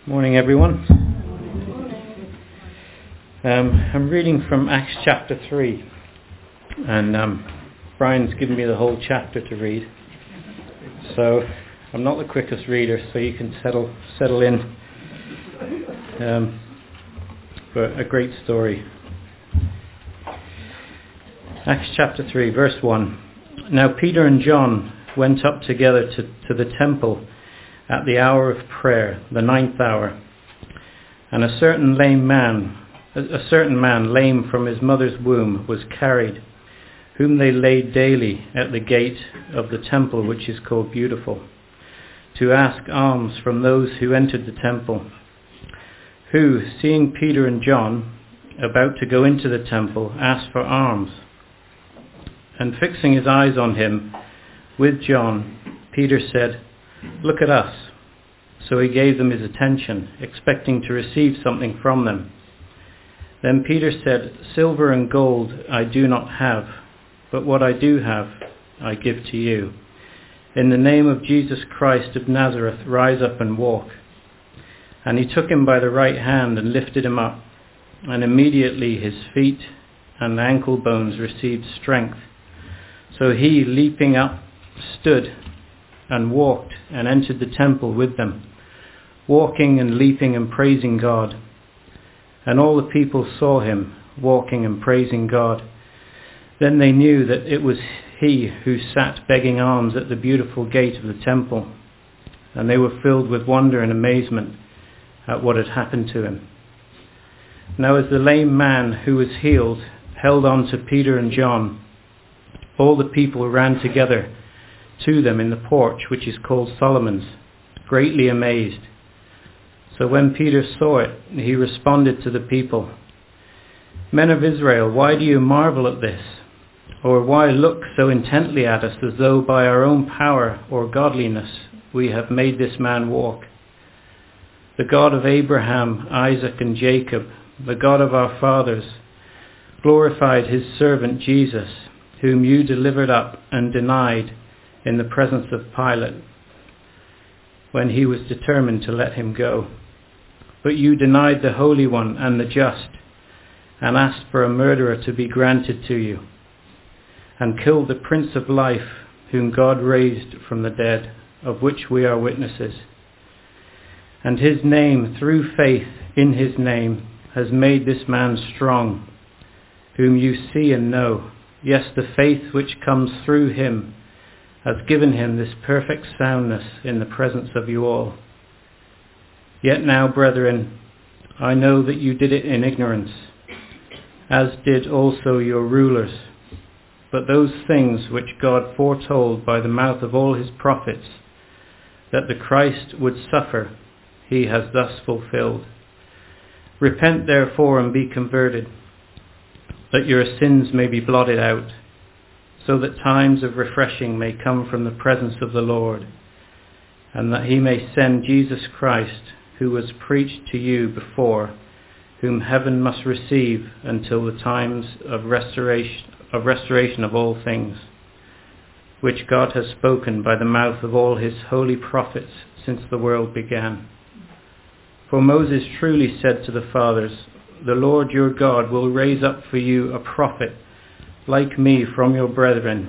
Morning, everyone. I'm reading from Acts chapter 3, and Brian's given me the whole chapter to read. So I'm not the quickest reader, so you can settle in. But a great story. Acts chapter 3, verse 1. Now Peter and John went up together to the temple at the hour of prayer, the 9th hour, and a certain man lame from his mother's womb was carried, whom they laid daily at the gate of the temple, which is called Beautiful, to ask alms from those who entered the temple, who, seeing Peter and John about to go into the temple, asked for alms. And fixing his eyes on him with John, Peter said, "Look at us." So he gave them his attention, expecting to receive something from them. Then Peter said, "Silver and gold I do not have, but what I do have I give to you. In the name of Jesus Christ of Nazareth, rise up and walk." And he took him by the right hand and lifted him up, and immediately his feet and ankle bones received strength. So he, leaping up, stood and walked and entered the temple with them, walking and leaping and praising God. And all the people saw him walking and praising God. Then they knew that it was he who sat begging alms at the Beautiful gate of the temple, and they were filled with wonder and amazement at what had happened to him. Now as the lame man who was healed held on to Peter and John, all the people ran together to them in the porch, which is called Solomon's, greatly amazed. So when Peter saw it, he responded to the people, "Men of Israel, why do you marvel at this? Or why look so intently at us as though by our own power or godliness we have made this man walk? The God of Abraham, Isaac and Jacob, the God of our fathers, glorified his servant Jesus, whom you delivered up and denied in the presence of Pilate, when he was determined to let him go. But you denied the Holy One and the Just, and asked for a murderer to be granted to you, and killed the Prince of Life, whom God raised from the dead, of which we are witnesses. And his name, through faith in his name, has made this man strong, whom you see and know. Yes, the faith which comes through him has given him this perfect soundness in the presence of you all. Yet now, brethren, I know that you did it in ignorance, as did also your rulers. But those things which God foretold by the mouth of all his prophets, that the Christ would suffer, he has thus fulfilled. Repent therefore and be converted, that your sins may be blotted out, so that times of refreshing may come from the presence of the Lord, and that he may send Jesus Christ, who was preached to you before, whom heaven must receive until the times of restoration of all things, which God has spoken by the mouth of all his holy prophets since the world began. For Moses truly said to the fathers, "The Lord your God will raise up for you a prophet like me from your brethren.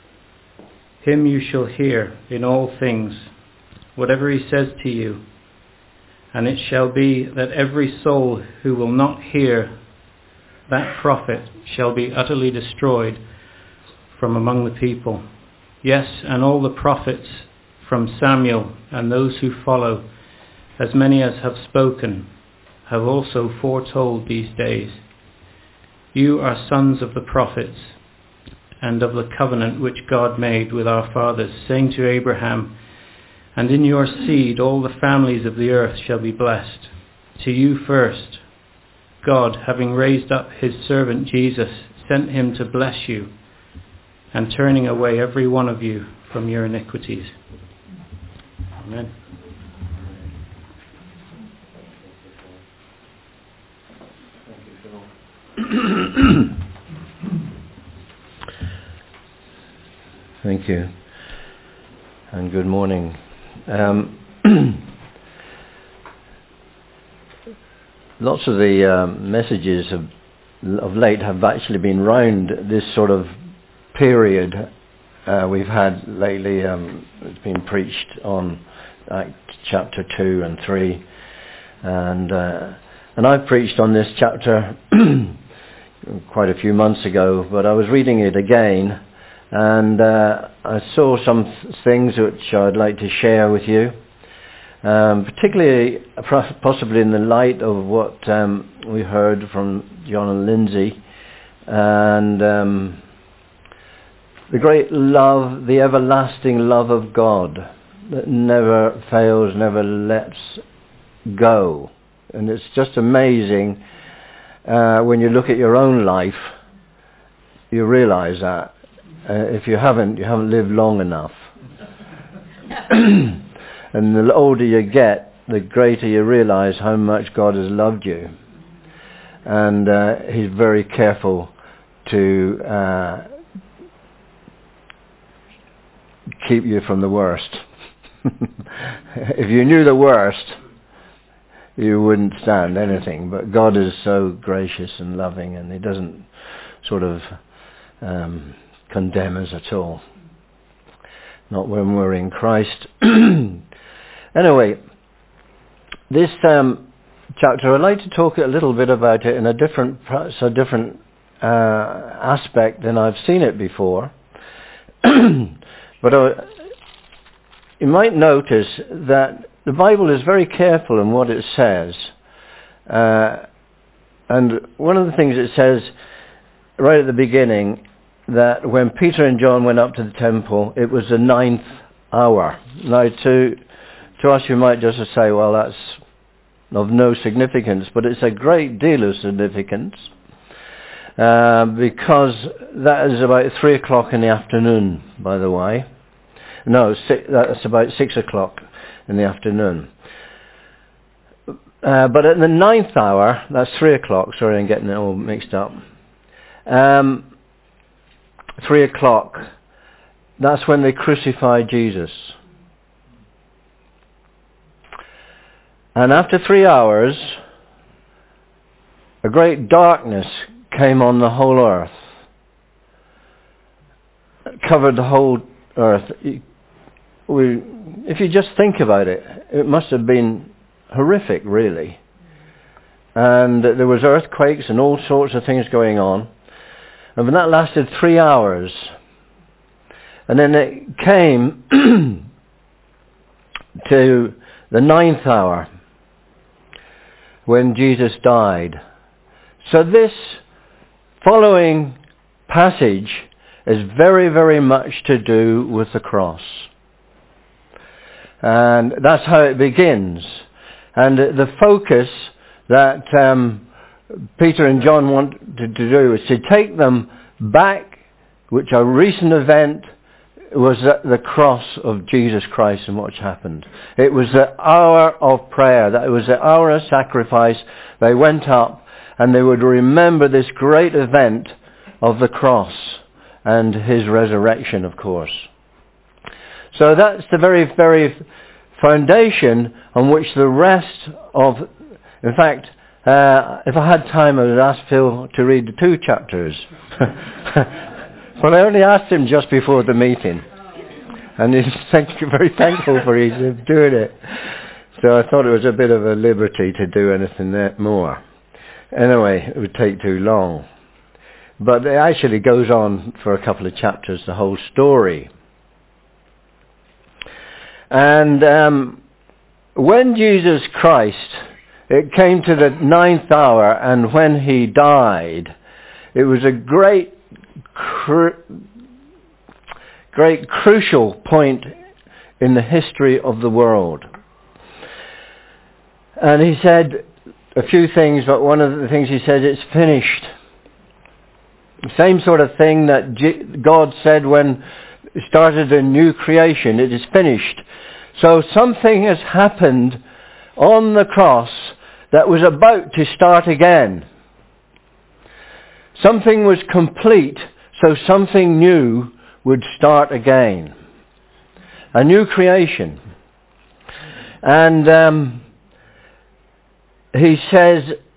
Him you shall hear in all things, whatever he says to you. And it shall be that every soul who will not hear that prophet shall be utterly destroyed from among the people. Yes, and all the prophets from Samuel and those who follow, as many as have spoken, have also foretold these days. You are sons of the prophets, and of the covenant which God made with our fathers, saying to Abraham, 'And in your seed all the families of the earth shall be blessed.' To you first, God, having raised up his servant Jesus, sent him to bless you, and turning away every one of you from your iniquities." Amen. Thank you, and good morning. Lots of the messages of late have actually been round this sort of period we've had lately. It's been preached on Acts chapter 2 and 3, and I preached on this chapter quite a few months ago, but I was reading it again, and I saw some things which I'd like to share with you. Particularly, possibly in the light of what we heard from John and Lindsay, and the great love, the everlasting love of God that never fails, never lets go. And it's just amazing when you look at your own life, you realize that. If you haven't lived long enough. And the older you get, the greater you realize how much God has loved you. And He's very careful to keep you from the worst. If you knew the worst, you wouldn't stand anything. But God is so gracious and loving, and He doesn't sort of condemn us at all. Not when we're in Christ. Anyway, this chapter, I'd like to talk a little bit about it in a different aspect than I've seen it before. But you might notice that the Bible is very careful in what it says. And one of the things it says right at the beginning, that when Peter and John went up to the temple, it was the 9th hour. Now, to us, you might just say, well, that's of no significance, but it's a great deal of significance, because that is about 3 o'clock in the afternoon, by the way. No, that's about 6 o'clock in the afternoon. But at the 9th hour, that's 3 o'clock, sorry, I'm getting it all mixed up. 3 o'clock, that's when they crucified Jesus. And after 3 hours, a great darkness came on the whole earth. It covered the whole earth. If you just think about it, it must have been horrific, really. And there was earthquakes and all sorts of things going on. And that lasted 3 hours. And then it came to the 9th hour, when Jesus died. So this following passage is very, very much to do with the cross. And that's how it begins. And the focus that Peter and John wanted to do is to take them back, which a recent event was at the cross of Jesus Christ and what's happened. It was the hour of prayer. That it was the hour of sacrifice. They went up and they would remember this great event of the cross and His resurrection, of course. So that's the very, very foundation on which the rest of... In fact, if I had time, I would ask Phil to read the 2 chapters. Well, I only asked him just before the meeting, and he's very thankful for his doing it. So I thought it was a bit of a liberty to do anything more. Anyway, it would take too long. But it actually goes on for a couple of chapters, the whole story. And when Jesus Christ, it came to the 9th hour, and when He died, it was a great crucial point in the history of the world. And He said a few things, but one of the things He said, it's finished. The same sort of thing that God said when He started a new creation, it is finished. So something has happened on the cross that was about to start again. Something was complete, so something new would start again. A new creation. And He says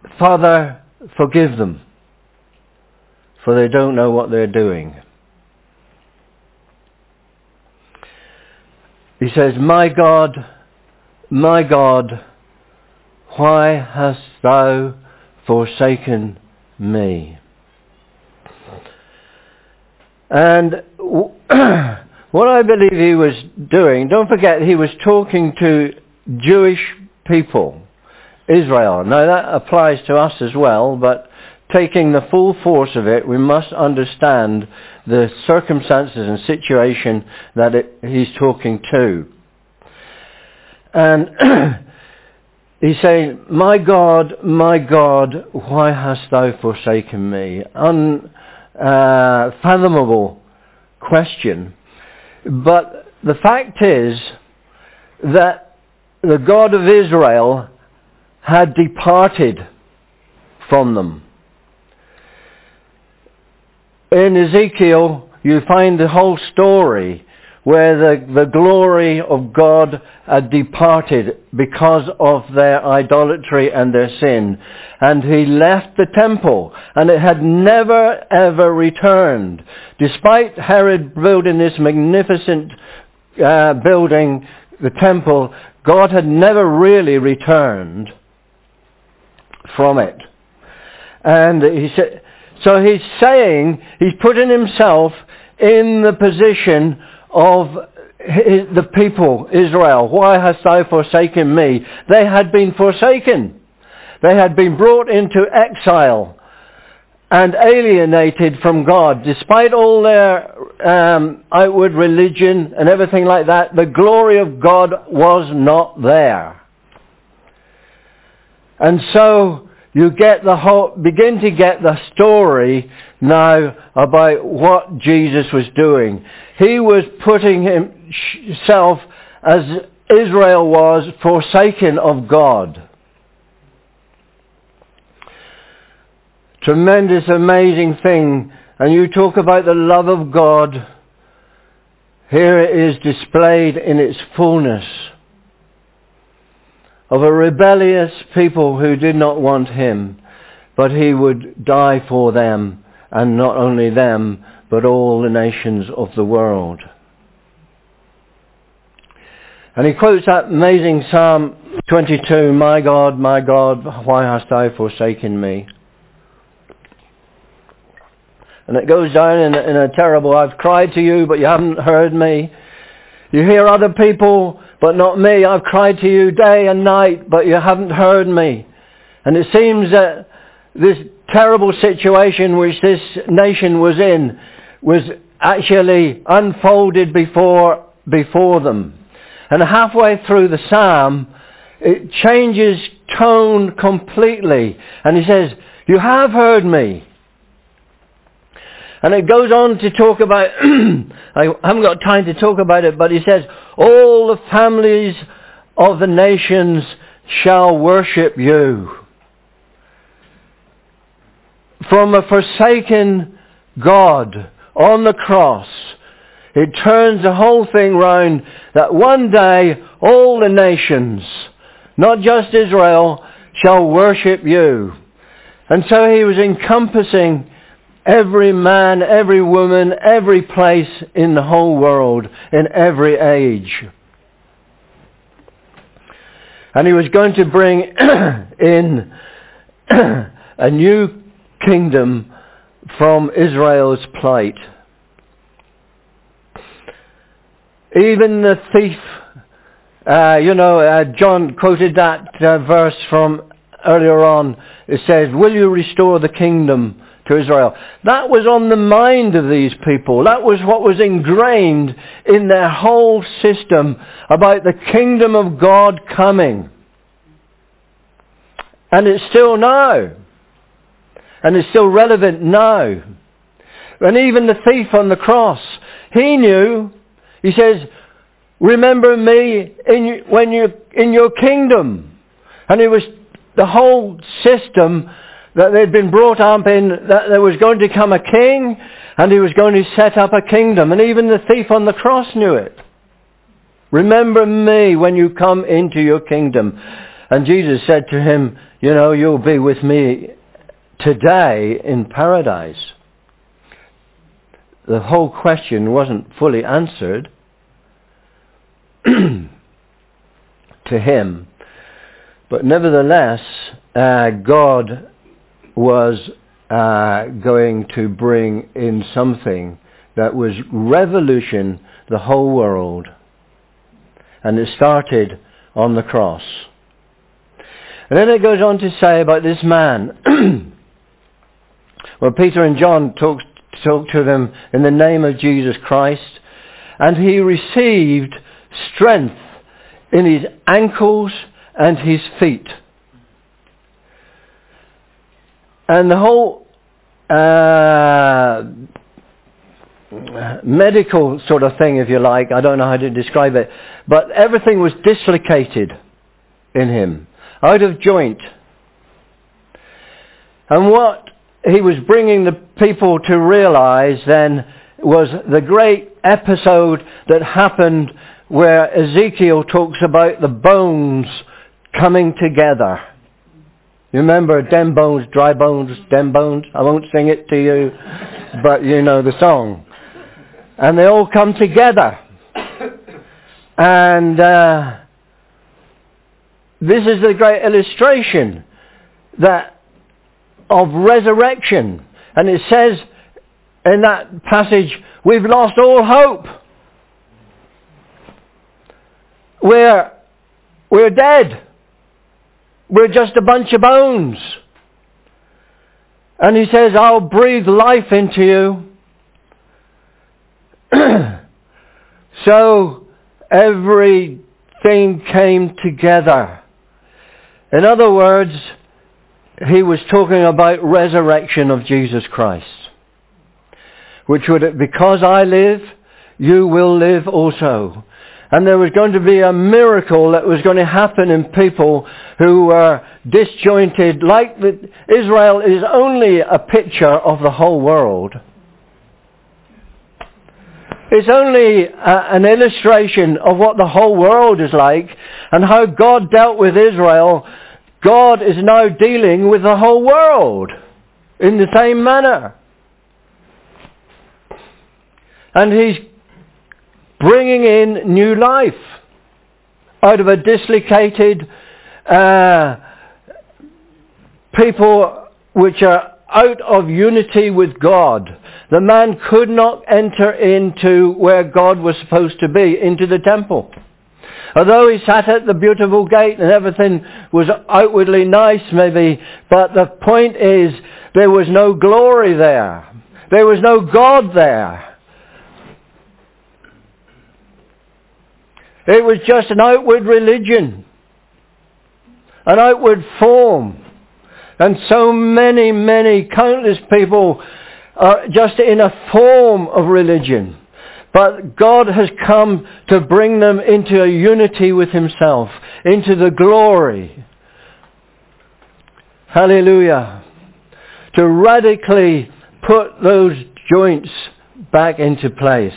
Father, forgive them, for they don't know what they're doing. He says, my God, why hast thou forsaken me? And what I believe he was doing, don't forget he was talking to Jewish people, Israel. Now that applies to us as well, but taking the full force of it, we must understand the circumstances and situation that he's talking to. And he's saying, my God, why hast thou forsaken me? Unfathomable question. But the fact is that the God of Israel had departed from them. In Ezekiel, you find the whole story where the glory of God had departed because of their idolatry and their sin. And he left the temple, and it had never ever returned. Despite Herod building this magnificent building, the temple, God had never really returned from it. And he said, so he's saying, he's putting himself in the position of the people, Israel. Why hast thou forsaken me? They had been forsaken. They had been brought into exile and alienated from God. Despite all their outward religion and everything like that, the glory of God was not there. And so you begin to get the story now about what Jesus was doing. He was putting himself, as Israel was, forsaken of God. Tremendous, amazing thing. And you talk about the love of God. Here it is displayed in its fullness. Of a rebellious people who did not want him, but he would die for them, and not only them, but all the nations of the world. And he quotes that amazing Psalm 22, my God, why hast thou forsaken me? And it goes down in a terrible, I've cried to you, but you haven't heard me. You hear other people, but not me. I've cried to you day and night, but you haven't heard me. And it seems that this terrible situation which this nation was in was actually unfolded before them. And halfway through the psalm, it changes tone completely. And he says, you have heard me. And it goes on to talk about, I haven't got time to talk about it, but he says, all the families of the nations shall worship you. From a forsaken God on the cross, it turns the whole thing round that one day all the nations, not just Israel, shall worship you. And so he was encompassing every man, every woman, every place in the whole world, in every age. And he was going to bring in a new kingdom from Israel's plight. Even the thief, John quoted that verse from earlier on. It says, will you restore the kingdom to Israel? That was on the mind of these people. That was what was ingrained in their whole system about the kingdom of God coming. And it's still now. And it's still relevant now. And even the thief on the cross, he knew, he says, remember me when you're in your kingdom. And it was the whole system that they'd been brought up in, that there was going to come a king, and he was going to set up a kingdom. And even the thief on the cross knew it. Remember me when you come into your kingdom. And Jesus said to him, you'll be with me today in paradise. The whole question wasn't fully answered to him. But nevertheless, God was going to bring in something that was revolution the whole world. And it started on the cross. And then it goes on to say about this man. Well, Peter and John talk to them in the name of Jesus Christ. And he received strength in his ankles and his feet. And the whole medical sort of thing, if you like, I don't know how to describe it, but everything was dislocated in him, out of joint. And what he was bringing the people to realize then was the great episode that happened where Ezekiel talks about the bones coming together. You remember dem bones, dry bones, dem bones? I won't sing it to you, but you know the song. And they all come together. And this is the great illustration of resurrection. And it says in that passage, we've lost all hope. We're dead. We're just a bunch of bones. And he says, I'll breathe life into you. So everything came together. In other words, he was talking about resurrection of Jesus Christ. Which would, because I live, you will live also. And there was going to be a miracle that was going to happen in people who were disjointed. Israel is only a picture of the whole world. It's only an illustration of what the whole world is like and how God dealt with Israel. God is now dealing with the whole world in the same manner. And he's bringing in new life out of a dislocated people which are out of unity with God. The man could not enter into where God was supposed to be, into the temple. Although he sat at the beautiful gate and everything was outwardly nice maybe, but the point is there was no glory there. There was no God there. It was just an outward religion, an outward form. And so many, countless people are just in a form of religion. But God has come to bring them into a unity with himself, into the glory. Hallelujah. To radically put those joints back into place.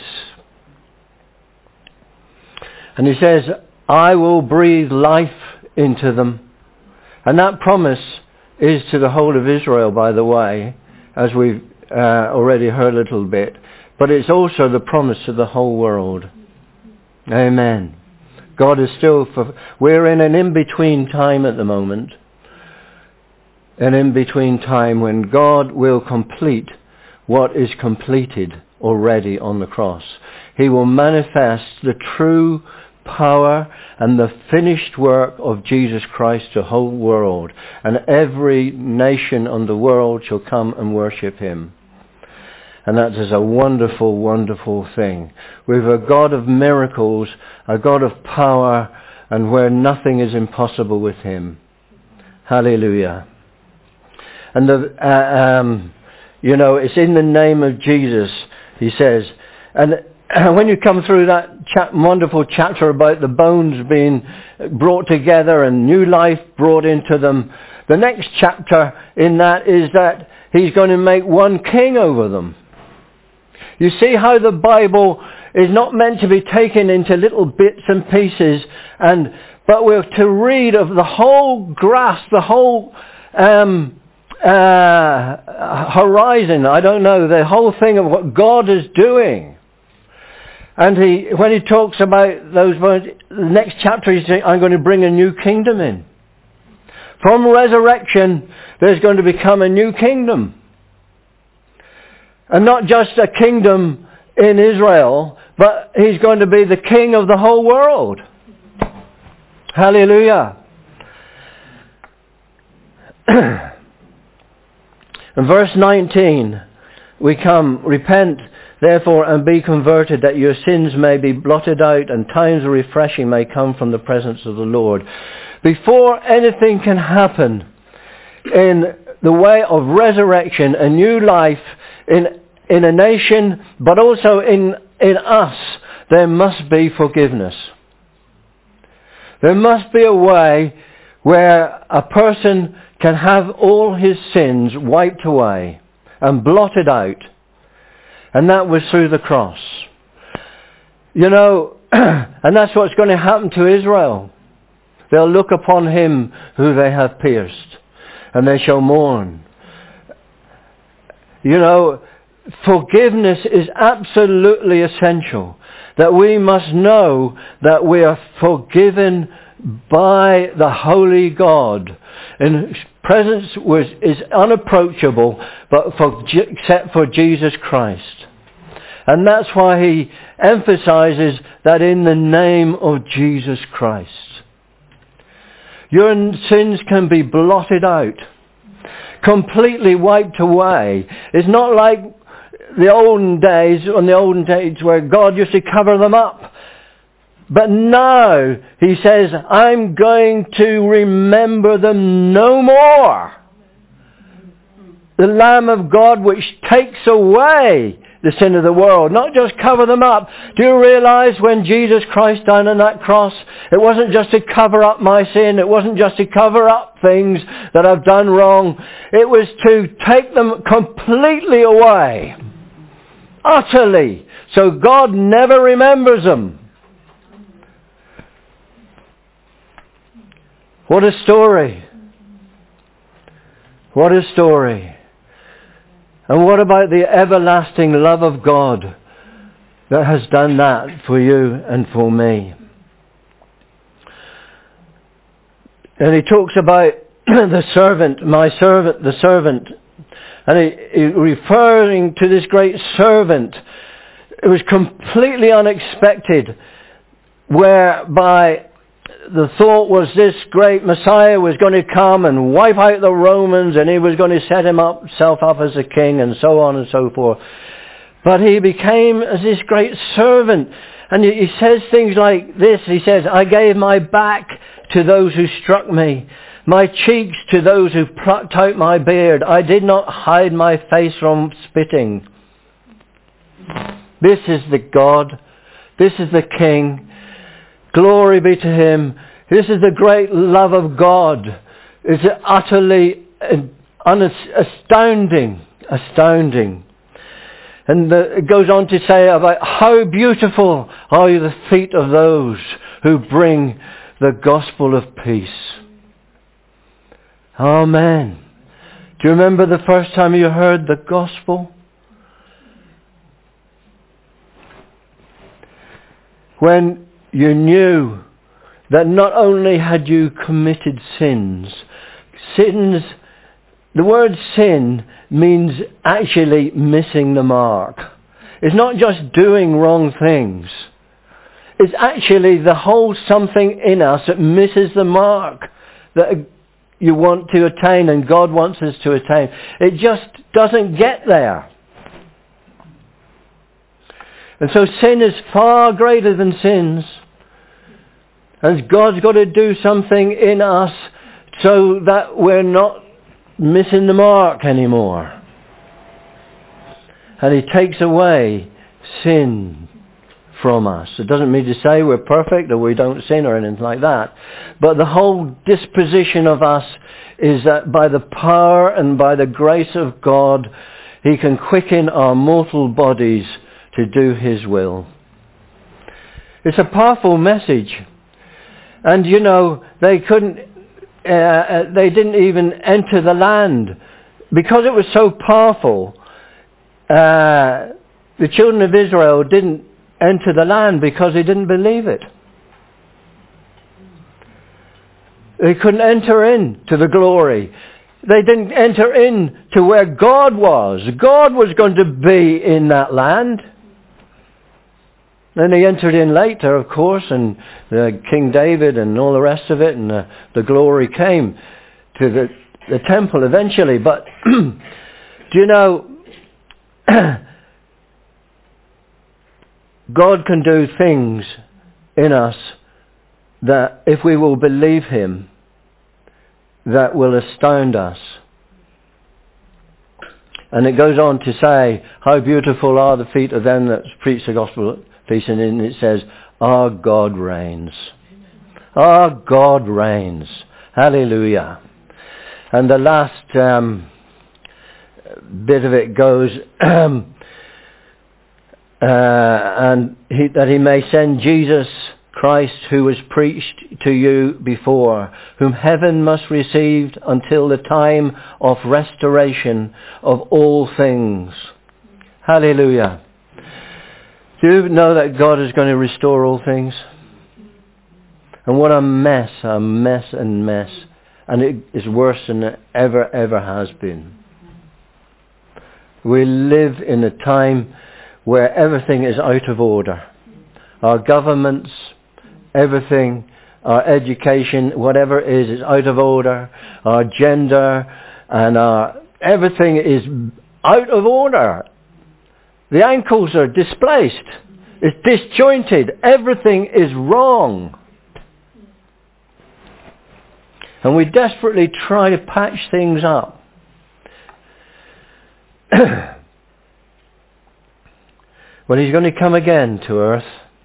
And he says, I will breathe life into them. And that promise is to the whole of Israel, by the way, as we've already heard a little bit. But it's also the promise to the whole world. Amen. God is still... we're in an in-between time at the moment. An in-between time when God will complete what is completed already on the cross. He will manifest the true power and the finished work of Jesus Christ to the whole world, and every nation on the world shall come and worship him. And that is a wonderful, wonderful thing. We have a God of miracles, a God of power, and where nothing is impossible with him. Hallelujah. And it's in the name of Jesus, he says. And when you come through that wonderful chapter about the bones being brought together and new life brought into them, the next chapter in that is that he's going to make one king over them. You see how the Bible is not meant to be taken into little bits and pieces and but we're to read of the whole grasp, the whole horizon, I don't know, the whole thing of what God is doing. And when he talks about those words, the next chapter he says, I'm going to bring a new kingdom in. From resurrection, there's going to become a new kingdom. And not just a kingdom in Israel, but he's going to be the king of the whole world. Hallelujah. In verse 19, we come, repent therefore and be converted, that your sins may be blotted out and times of refreshing may come from the presence of the Lord. Before anything can happen in the way of resurrection, a new life in a nation, but also in us, there must be forgiveness. There must be a way where a person can have all his sins wiped away and blotted out. And that was through the cross. You know, and that's what's going to happen to Israel. They'll look upon him who they have pierced, and they shall mourn. You know, forgiveness is absolutely essential. That we must know that we are forgiven by the Holy God. And His presence is unapproachable, but except for Jesus Christ. And that's why he emphasizes that in the name of Jesus Christ. Your sins can be blotted out, completely wiped away. It's not like the olden days where God used to cover them up. But now, he says, I'm going to remember them no more. The Lamb of God which takes away the sin of the world, not just cover them up. Do you realize when Jesus Christ died on that cross, it wasn't just to cover up my sin, it wasn't just to cover up things that I've done wrong, it was to take them completely away. Utterly. So God never remembers them. What a story. What a story. And what about the everlasting love of God that has done that for you and for me? And he talks about the servant, the servant. And he referring to this great servant. It was completely unexpected, whereby the thought was this great Messiah was going to come and wipe out the Romans, and he was going to set himself up as a king, and so on and so forth. But he became as this great servant. And he says things like this. He says, I gave my back to those who struck me, my cheeks to those who plucked out my beard. I did not hide my face from spitting. This is the God. This is the King. Glory be to him. This is the great love of God. It's utterly astounding. And it goes on to say about how beautiful are the feet of those who bring the gospel of peace. Amen. Do you remember the first time you heard the gospel? When you knew that not only had you committed sins, the word sin means actually missing the mark. It's not just doing wrong things. It's actually the whole something in us that misses the mark that you want to attain and God wants us to attain. It just doesn't get there. And so sin is far greater than sins. And God's got to do something in us so that we're not missing the mark anymore. And he takes away sin from us. It doesn't mean to say we're perfect or we don't sin or anything like that. But the whole disposition of us is that by the power and by the grace of God, he can quicken our mortal bodies to do his will. It's a powerful message. And they didn't even enter the land because it was so powerful. The children of Israel didn't enter the land because they didn't believe it. They couldn't enter into the glory. They didn't enter into where God was. God was going to be in that land. Then they entered in later, of course, and King David and all the rest of it, and the glory came to the temple eventually. But do you know, God can do things in us that, if we will believe him, that will astound us. And it goes on to say, how beautiful are the feet of them that preach the gospel. And it says, our God reigns. Our God reigns. Hallelujah. And the last bit of it goes, that he may send Jesus Christ, who was preached to you before, whom heaven must receive until the time of restoration of all things. Hallelujah. Do you know that God is going to restore all things? And what a mess. And it is worse than it ever has been. We live in a time where everything is out of order. Our governments, everything, our education, whatever it is out of order. Our gender and everything is out of order. The ankles are displaced. It's disjointed. Everything is wrong. And we desperately try to patch things up. But he's going to come again to earth.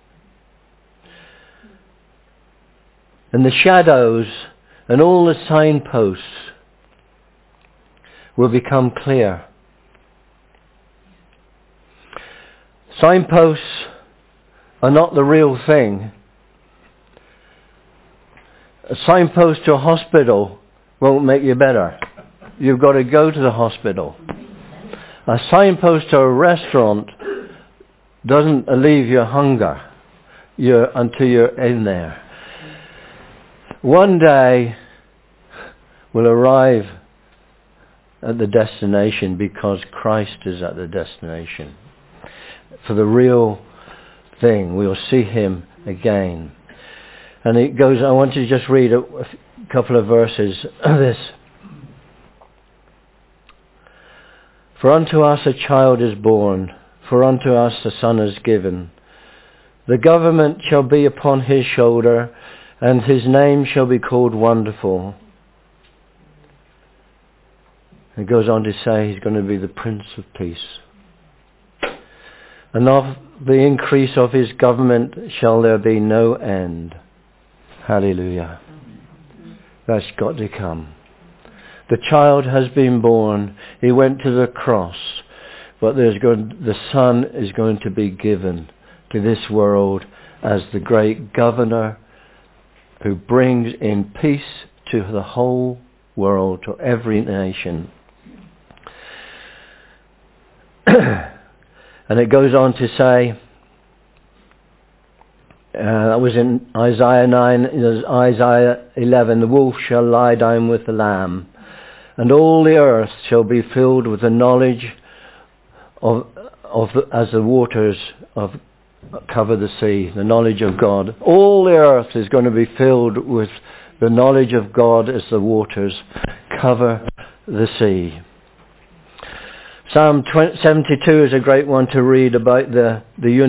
And the shadows and all the signposts will become clear. Signposts are not the real thing. A signpost to a hospital won't make you better. You've got to go to the hospital. A signpost to a restaurant doesn't alleviate your hunger until you're in there. One day we'll arrive at the destination because Christ is at the destination. For the real thing, we'll see him again. And it goes, I want to just read a couple of verses of this. For unto us a child is born, for unto us a son is given. The government shall be upon his shoulder, and his name shall be called Wonderful. It goes on to say he's going to be the Prince of Peace. And of the increase of his government shall there be no end. Hallelujah. That's got to come. The child has been born. He went to the cross. But the Son is going to be given to this world as the great governor who brings in peace to the whole world, to every nation. And it goes on to say, that was in Isaiah 9, Isaiah 11, the wolf shall lie down with the lamb, and all the earth shall be filled with the knowledge as the waters cover the sea, the knowledge of God. All the earth is going to be filled with the knowledge of God as the waters cover the sea. Psalm 72 is a great one to read about the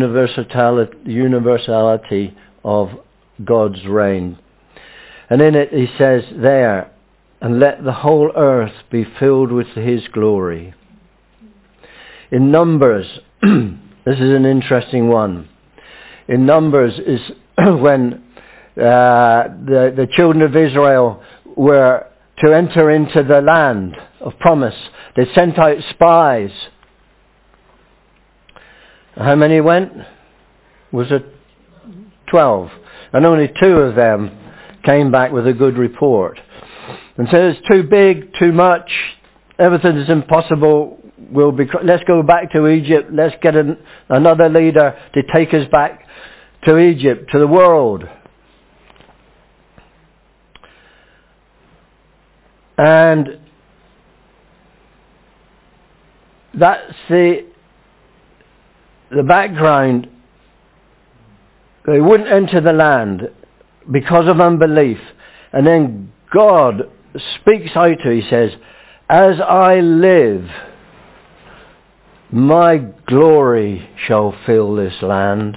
universality of God's reign. And in it he says there, and let the whole earth be filled with his glory. In Numbers, this is an interesting one. In Numbers is when the children of Israel were to enter into the land of promise. They sent out spies. How many went? Was it 12? And only 2 of them came back with a good report. And so it's too big, too much, everything is impossible. Let's go back to Egypt. Let's get another leader to take us back to Egypt, to the world. And that's the background. They wouldn't enter the land because of unbelief. And then God speaks out to, he says, as I live, my glory shall fill this land.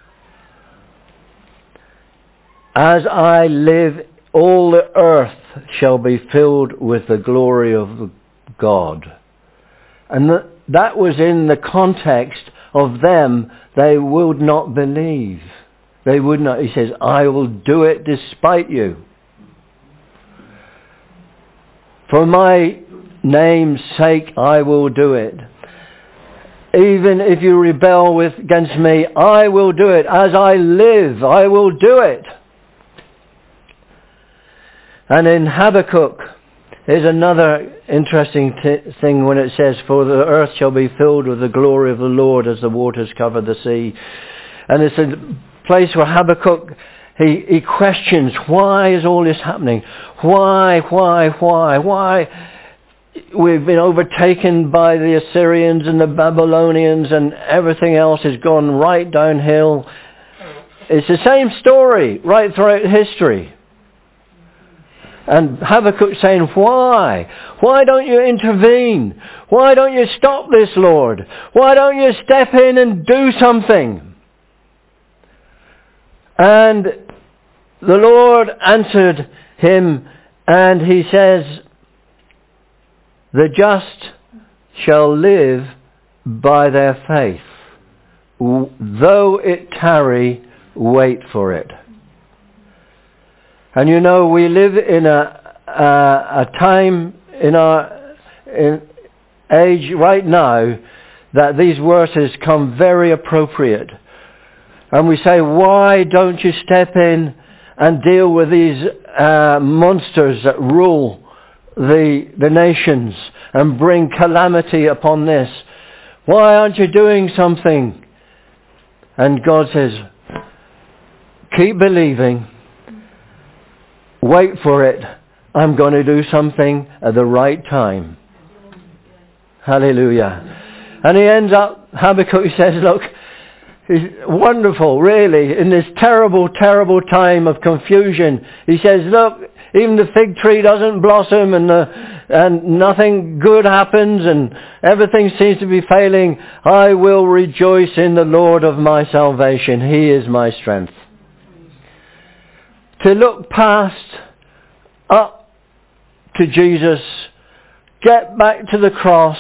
As I live, all the earth shall be filled with the glory of God. And that was in the context of them. They would not believe. They would not. He says, I will do it despite you. For my name's sake, I will do it. Even if you rebel against me, I will do it. As I live, I will do it. And in Habakkuk, there's another interesting thing when it says, for the earth shall be filled with the glory of the Lord as the waters cover the sea. And it's a place where Habakkuk, he questions, why is all this happening? Why? We've been overtaken by the Assyrians and the Babylonians, and everything else has gone right downhill. It's the same story right throughout history. And Habakkuk saying, why? Why don't you intervene? Why don't you stop this, Lord? Why don't you step in and do something? And the Lord answered him, and he says, the just shall live by their faith. Though it tarry, wait for it. And you know, we live in a time in our age right now that these verses come very appropriate. And we say, why don't you step in and deal with these monsters that rule the nations and bring calamity upon this? Why aren't you doing something? And God says, keep believing. Wait for it. I'm going to do something at the right time. Hallelujah. And he ends up, Habakkuk says, look, it's wonderful, really, in this terrible, terrible time of confusion. He says, look, even the fig tree doesn't blossom, and nothing good happens, and everything seems to be failing. I will rejoice in the Lord of my salvation. He is my strength. To look past, up to Jesus, get back to the cross,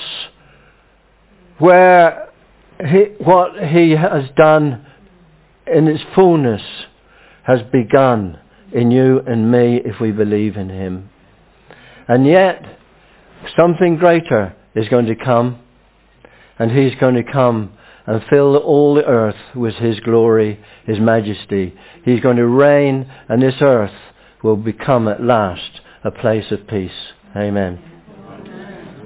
where what he has done in its fullness has begun in you and me if we believe in him. And yet, something greater is going to come, and he's going to come and fill all the earth with his glory, his majesty. He's going to reign, and this earth will become at last a place of peace. Amen.